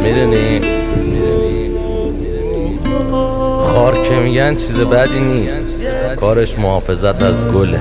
میدونی خار که میگن چیز بدی نیست، کارش محافظت از گله،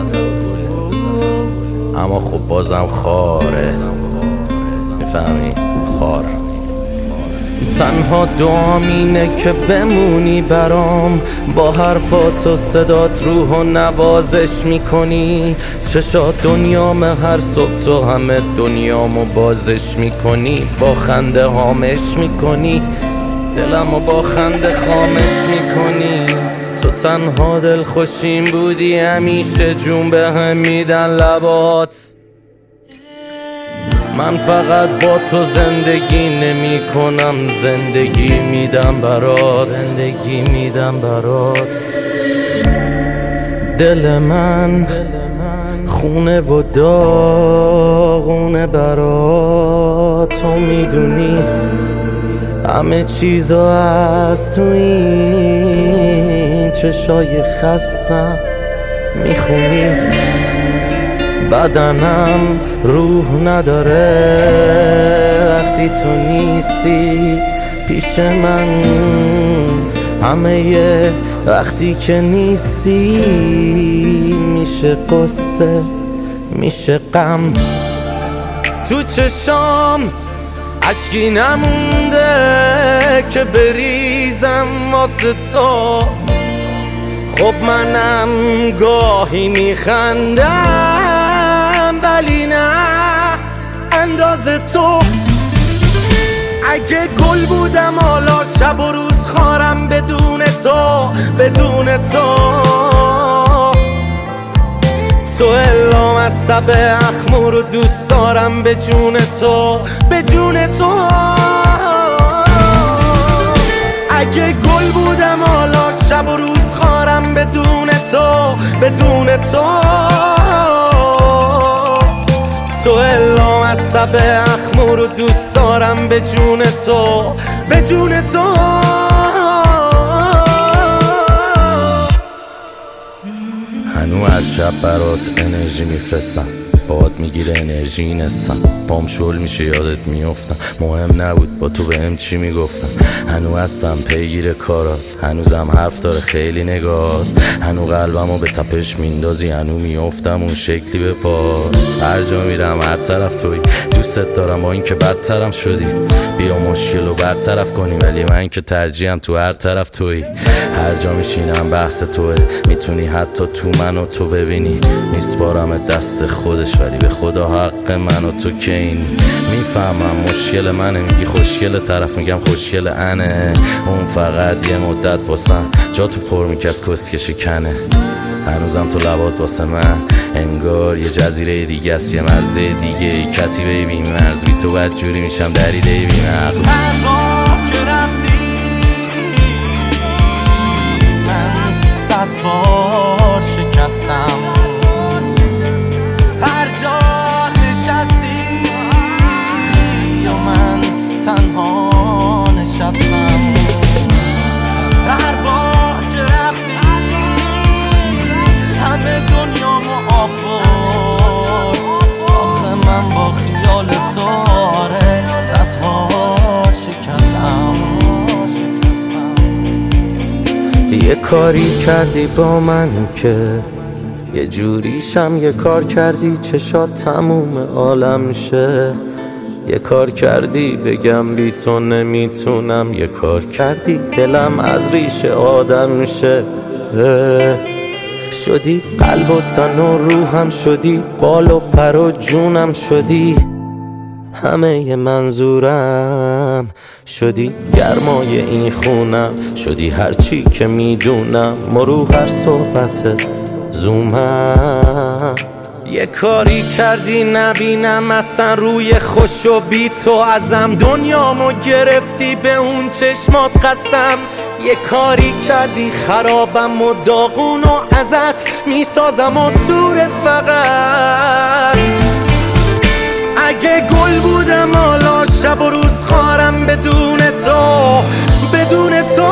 اما خب بازم خاره، میفهمی؟ خار. تنها دعام اینه که بمونی برام، با حرفات و صدات روح و نوازش میکنی، چشات دنیام هر صبح تو همه دنیامو بازش میکنی، با خنده هامش میکنی، دلمو با خنده خامش میکنی. تو تنها دل خوشیم بودی، همیشه جون به هم میدن لبات. من فقط با تو زندگی نمی کنم، زندگی میدم برات، زندگی میدم برات. دل من خونه و داغونه برات، تو میدونی همه چیزا از تو این چشای خستم میخونی. بدنم روح نداره وقتی تو نیستی پیش من، همه وقتی که نیستی میشه قصه میشه غم. تو چشام اشکی نمونده که بریزم واسه تو، خب منم گاهی میخندم ولی نه انداز تو. اگه گل بودم حالا شب و روز خارم بدون تو، بدون تو. تو الام از سب اخمو رو دوست دارم به جون تو، به جون تو. اگه گل بودم حالا شب و روز خارم بدون تو، بدون تو. تو الام از سب اخمو رو دوست دارم به جون تو، به جون تو. هنو از شب برات انرژی میفرستم، باد میگیره انرژی نستم، پام شل میشه یادت میافتم، مهم نبود با تو بهم چی میگفتم. هنو هستم پیگیر کارات، هنوزم حرف داره خیلی نگات، هنو قلبمو به تپش میندازی، هنو میافتم اون شکلی به پات. هر جا میرم هر طرف توی، دوستت دارم با این که بدترم شدی، بیا مشکل رو برطرف کنی، ولی من که ترجیحم تو هر طرف توی. هر جا میشینم بحث توه، میتونی حتی تو منو تو ببینی، میسپارم دست خودش ولی به خدا حق من و تو که اینی. میفهمم مشکل منه، میگی خوشگل، طرف میگم خوشگل انه، اون فقط یه مدت واسم جا تو پر میکرد کسکشی کنه. هنوزم تو لبات واسه من انگار یه جزیره دیگه است، یه مرزه دیگه، کتیبه بی مرز، بی تو بد جوری میشم دریده بی مغز. من صد بار شکستم، هر جا نشستی یا من تنها نشستم، هر بار که رفتی همه دنیامو آب برد. آخه من با خیال تو آره صدها شکستم. یه کاری کردی با من که یه جوریشم، یه کار کردی چشات تموم عالم شه، یه کار کردی بگم بی تو نمیتونم، یه کار کردی دلم از ریشه آدم میشه. شدی قلب و تن و روحم، شدی بال و پر و جونم، شدی همه منظورم، شدی گرمای این خونم، شدی هرچی که میدونم، مرو هر صحبتت زومم. یه کاری کردی نبینم اصلا روی خوش و بی تو ازم، دنیامو گرفتی به اون چشمات قسم. یه کاری کردی خرابم و داغون و ازت میسازم اسطوره فقط. اگه گل بودم حالا شب و روز خارم بدون تو، بدون تو.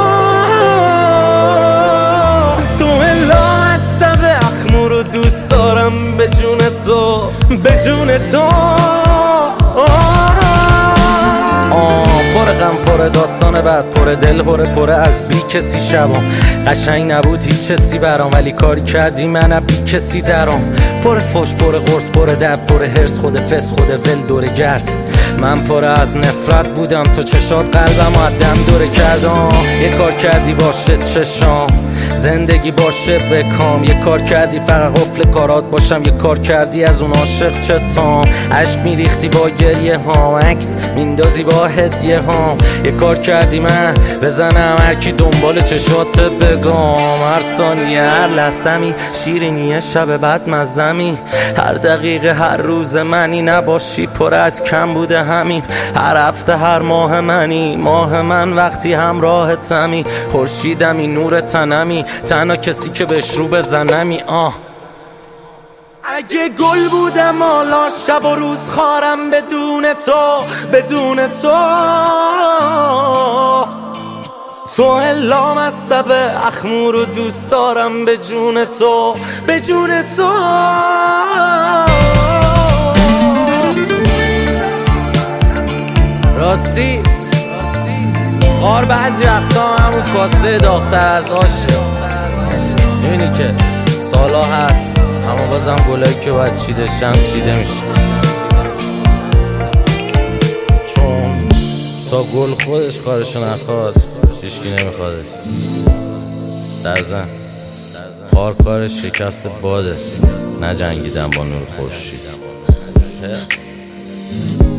تو الا از سب اخمو رو دوست دارم به جون تو، به جون تو. پر غم پر داستان بعد پر دل پر از بی کسی شبام قشنگ نبود هیچ کسی برام ولی کاری کردی من بی کسی درام پر فش پر قرص پر درد پر هرس خود فس خود ول دور گرد من پر از نفرت بودم تو چشات قلبم عدم دوره کردم یه کار کردی باشه چشام زندگی باشه بکام یه کار کردی فقط قفل کارات باشم یه کار کردی از اون عاشق چتام عشق میریختی با گریه هام عکس میندازی با هدیه هام یه کار کردی من بزنم هرکی دنبال چشات بگم هر ثانیه هر لحظمی شیرینیه شب بعد مزمی هر دقیقه هر روز منی نباشی پر از کم بوده همین هر هفته هر ماه منی ماه من وقتی همراهتمی خورشیدمی نور تنمی تنها کسی که بهش رو بزنمی اگه گل بودم حالا شب و روز خارم بدون تو تو الا مصب اخمور و دوست دارم به جون تو راستی خار بعضی وقتا همون کاسه داغ‌تر از آشه میبینی که سالا هست اما بازم گلایی که باید چیده شن چیده میشه چون تا گل خودش کارشو نخواد هیچکی نمیخوادش در زن خار کارش شکست باده نه جنگیدن با نور خورشید